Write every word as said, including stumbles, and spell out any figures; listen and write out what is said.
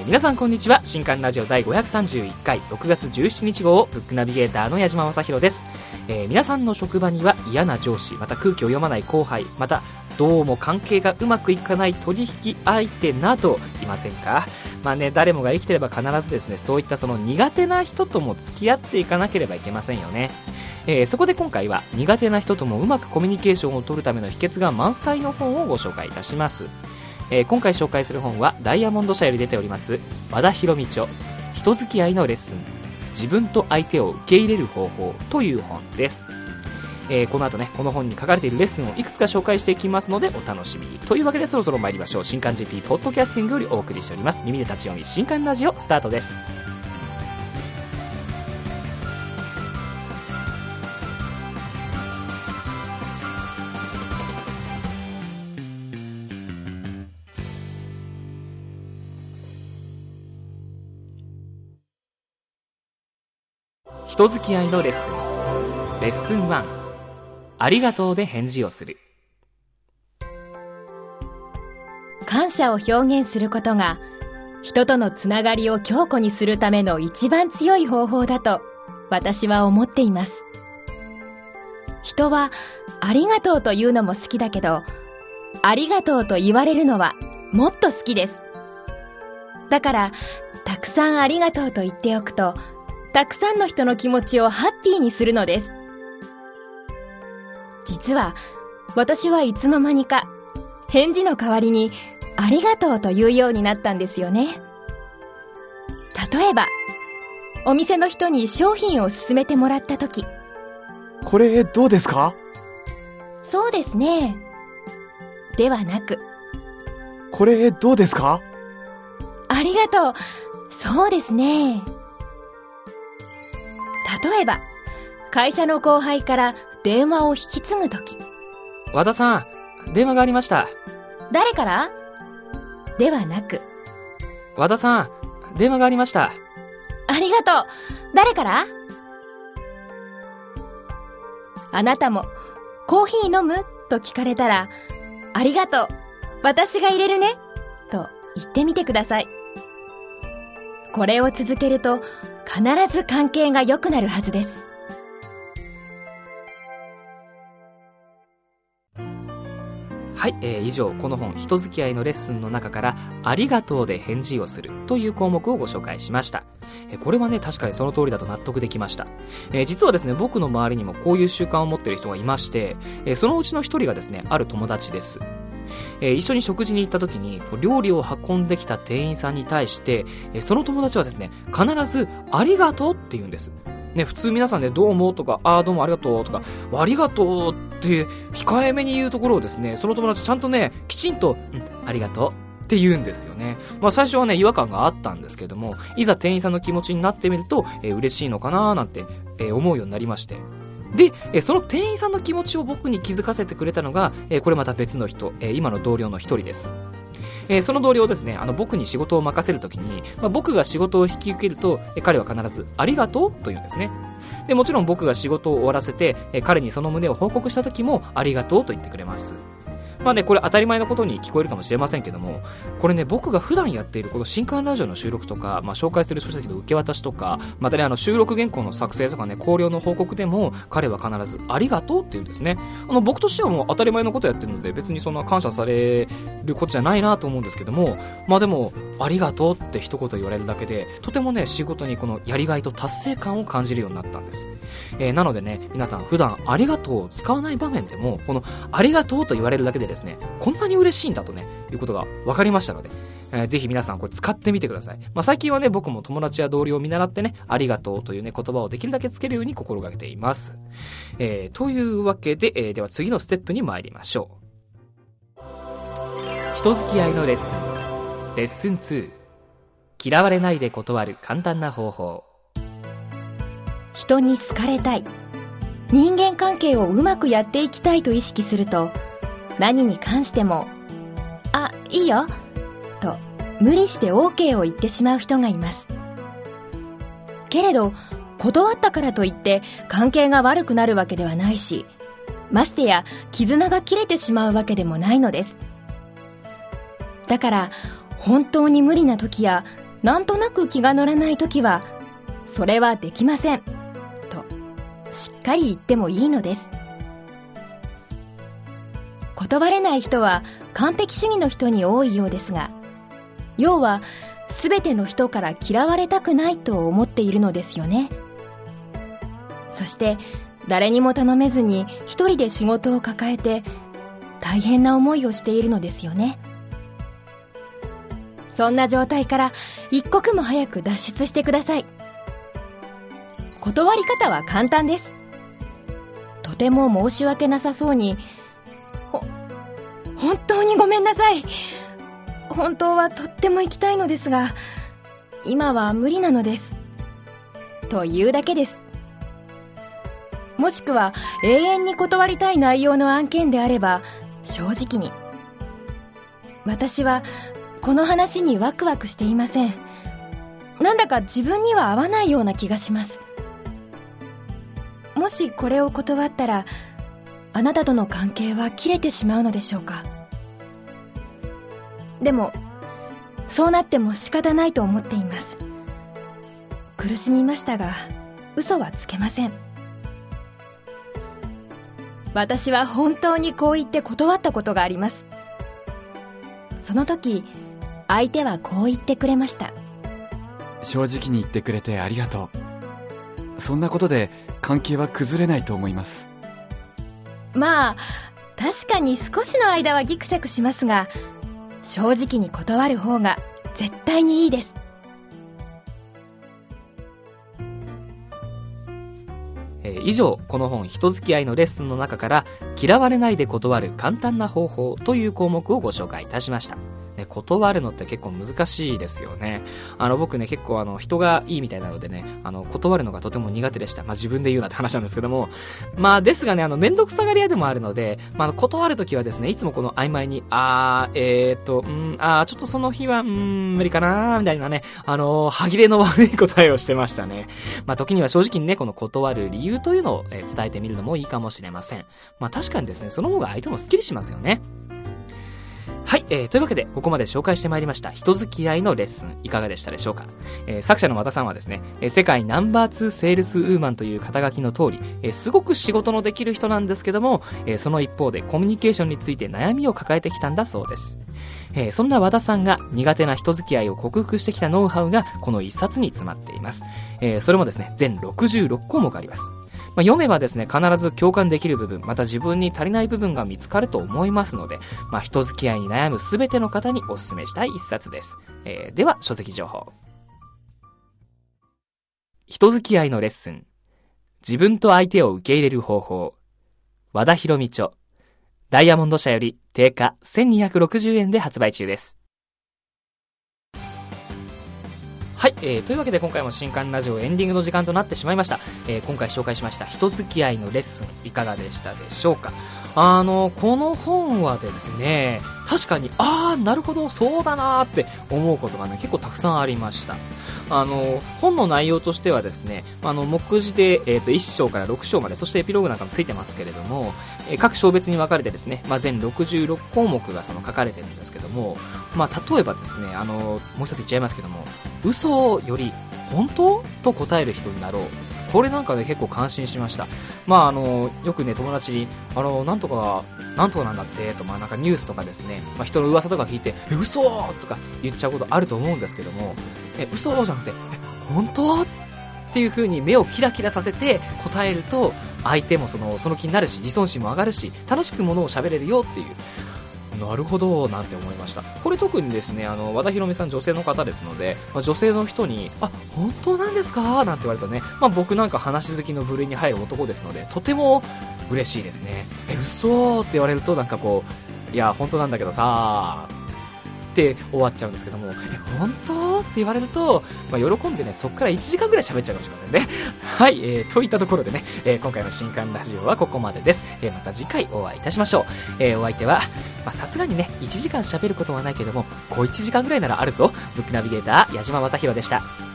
皆さんこんにちは。新刊ラジオだいごひゃくさんじゅういっかいろくがつじゅうしちにち号ブックナビゲーターの矢島正宏です。えー、皆さんの職場には嫌な上司、また空気を読まない後輩、またどうも関係がうまくいかない取引相手などいませんか？まあね、誰もが生きてれば必ずですね、そういったその苦手な人とも付き合っていかなければいけませんよね。えー、そこで今回は苦手な人ともうまくコミュニケーションを取るための秘訣が満載の本をご紹介いたします。えー、今回紹介する本はダイヤモンド社より出ております和田博美著人付き合いのレッスン、自分と相手を受け入れる方法という本です。えー、この後ね、この本に書かれているレッスンをいくつか紹介していきますのでお楽しみに。というわけでそろそろ参りましょう。新刊 ジェーピー ポッドキャスティングよりお送りしております耳で立ち読み新刊ラジオスタートです。人付き合いのレッスンレッスンワン、ありがとうで返事をする。 感謝を表現することが人とのつながりを強固にするための一番強い方法だと私は思っています。人はありがとうというのも好きだけど、ありがとうと言われるのはもっと好きです。だからたくさんありがとうと言っておくと、たくさんの人の気持ちをハッピーにするのです。実は私はいつの間にか返事の代わりにありがとうというようになったんですよね。例えばお店の人に商品を勧めてもらったとき、 これどうですか？ そうですね、ではなく、 これどうですか？ ありがとう、そうですね。例えば会社の後輩から電話を引き継ぐとき、 和田さん、電話がありました。 誰から？ではなく、 和田さん、電話がありました。 ありがとう、誰から？あなたもコーヒー飲む？と聞かれたら、ありがとう、私が入れるねと言ってみてください。これを続けると必ず関係が良くなるはずです。 はい、えー、以上この本人付き合いのレッスンの中からありがとうで返事をするという項目をご紹介しました。えー、これはね、確かにその通りだと納得できました。えー、実はですね、僕の周りにもこういう習慣を持っている人がいまして、えー、そのうちの一人がですね、ある友達です。えー、一緒に食事に行った時に料理を運んできた店員さんに対して、えー、その友達はですね、必ずありがとうって言うんです。ね、普通皆さんね、どうもとか、あーどうもありがとうとか、ありがとうって控えめに言うところをですね、その友達ちゃんとね、きちんと、うん、ありがとうって言うんですよね。まあ最初はね、違和感があったんですけれども、いざ店員さんの気持ちになってみると、えー、嬉しいのかなーなんて、えー、思うようになりまして。で、えその店員さんの気持ちを僕に気づかせてくれたのが、えこれまた別の人、え今の同僚の一人です。えー、その同僚ですね、あの僕に仕事を任せるときに、まあ、僕が仕事を引き受けると、え彼は必ずありがとうと言うんですね。でもちろん僕が仕事を終わらせて、え彼にその旨を報告したときもありがとうと言ってくれます。まあね、これ当たり前のことに聞こえるかもしれませんけども、これね、僕が普段やっているこの新刊ラジオの収録とか、まあ、紹介する書籍の受け渡しとか、またね、あの収録原稿の作成とかね、考慮の報告でも彼は必ずありがとうって言うんですね。あの僕としてはもう当たり前のことやってるので、別にそんな感謝されることじゃないなと思うんですけども、まあでもありがとうって一言言われるだけで、とてもね、仕事にこのやりがいと達成感を感じるようになったんです。えー、なのでね、皆さん普段ありがとうを使わない場面でも、このありがとうと言われるだけでですね、こんなに嬉しいんだとね、いうことが分かりましたので、えー、ぜひ皆さんこれ使ってみてください。まあ最近はね、僕も友達や同僚を見習ってね、ありがとうというね、言葉をできるだけつけるように心がけています。えー、というわけで、えー、では次のステップに参りましょう。人付き合いのレッスンレッスンツー、嫌われないで断る簡単な方法。 人に好かれたい、人間関係をうまくやっていきたいと意識すると、何に関してもあ、いいよと無理して オーケー を言ってしまう人がいます。けれど断ったからといって関係が悪くなるわけではないし、ましてや絆が切れてしまうわけでもないのです。だから本当に無理な時やなんとなく気が乗らないときは、それはできませんとしっかり言ってもいいのです。断れない人は完璧主義の人に多いようですが、要はすべての人から嫌われたくないと思っているのですよね。そして誰にも頼めずに一人で仕事を抱えて大変な思いをしているのですよね。そんな状態から一刻も早く脱出してください。断り方は簡単です。とても申し訳なさそうに、ほ本当にごめんなさい、本当はとっても行きたいのですが今は無理なのですというだけです。もしくは永遠に断りたい内容の案件であれば正直に、私はこの話にワクワクしていません。なんだか自分には合わないような気がします。もしこれを断ったらあなたとの関係は切れてしまうのでしょうか。でもそうなっても仕方ないと思っています。苦しみましたが嘘はつけません。私は本当にこう言って断ったことがあります。その時相手はこう言ってくれました。 正直に言ってくれてありがとう。そんなことで関係は崩れないと思います。 まあ確かに少しの間はギクシャクしますが、正直に断る方が絶対にいいです。 えー、以上、この本人付き合いのレッスンの中から嫌われないで断る簡単な方法という項目をご紹介いたしました。ね、断るのって結構難しいですよね。あの僕ね結構あの人がいいみたいなのでね、あの断るのがとても苦手でした。まあ自分で言うなって話なんですけども、まあですがね、あのめんどくさがり屋でもあるので、まあ、あの断るときはですね、いつもこの曖昧にあーえーっとうんあーちょっとその日はうん無理かなーみたいなね、あの歯切れの悪い答えをしてましたね。まあ時には正直にねこの断る理由というのを、えー、伝えてみるのもいいかもしれません。まあ確かにですね、その方が相手もスッキリしますよね。はい、えー、というわけでここまで紹介してまいりました人付き合いのレッスン、いかがでしたでしょうか。えー、作者の和田さんはですね、えー、世界ナンバーツーセールスウーマンという肩書きの通り、えー、すごく仕事のできる人なんですけども、えー、その一方でコミュニケーションについて悩みを抱えてきたんだそうです。えー、そんな和田さんが苦手な人付き合いを克服してきたノウハウがこの一冊に詰まっています。えー、それもですね全ろくじゅうろくこうもくあります。まあ、読めばですね必ず共感できる部分、また自分に足りない部分が見つかると思いますので、まあ、人付き合いに悩むすべての方にお勧めしたい一冊です。えー、では書籍情報。人付き合いのレッスン、自分と相手を受け入れる方法、和田博美著、ダイヤモンド社より定価せんにひゃくろくじゅうえんで発売中です。はい、えー、というわけで今回も新刊ラジオエンディングの時間となってしまいました。えー、今回紹介しました人付き合いのレッスン、いかがでしたでしょうか。あのこの本はですね、確かにあーなるほどそうだなーって思うことがね結構たくさんありました。あの本の内容としてはですね、あの目次で、えー、といっ章からろく章まで、そしてエピローグなんかもついてますけれども、えー、各章別に分かれてですね、まあ、全ろくじゅうろくこうもくがその書かれてるんですけども、まあ、例えばですね、あのもう一つ言っちゃいますけども、嘘より本当と答える人になろう、これなんかね結構感心しました。まああのよくね友達にあのなんとかなんとかなんだってと、まあなんかニュースとかですね、まあ、人の噂とか聞いてえ嘘とか言っちゃうことあると思うんですけども、え嘘じゃなくてえ本当っていう風に目をキラキラさせて答えると、相手もそのその気になるし、自尊心も上がるし、楽しくものを喋れるよっていう。なるほどなんて思いました。これ特にですね、あの和田博美さん女性の方ですので、まあ、女性の人にあ本当なんですかなんて言われるとね、まあ、僕なんか話好きの部類に入る男ですのでとても嬉しいですね。え嘘って言われるとなんかこういや本当なんだけどさって終わっちゃうんですけども、え本当って言われると、まあ、喜んでねそっからいちじかんぐらい喋っちゃうかもしれませんね。はい、えー、といったところでね、えー、今回の新刊ラジオはここまでです。えー、また次回お会いいたしましょう。えー、お相手はさすがにねいちじかん喋ることはないけども、こういちじかんぐらいならあるぞ、ブックナビゲーター矢島正宏でした。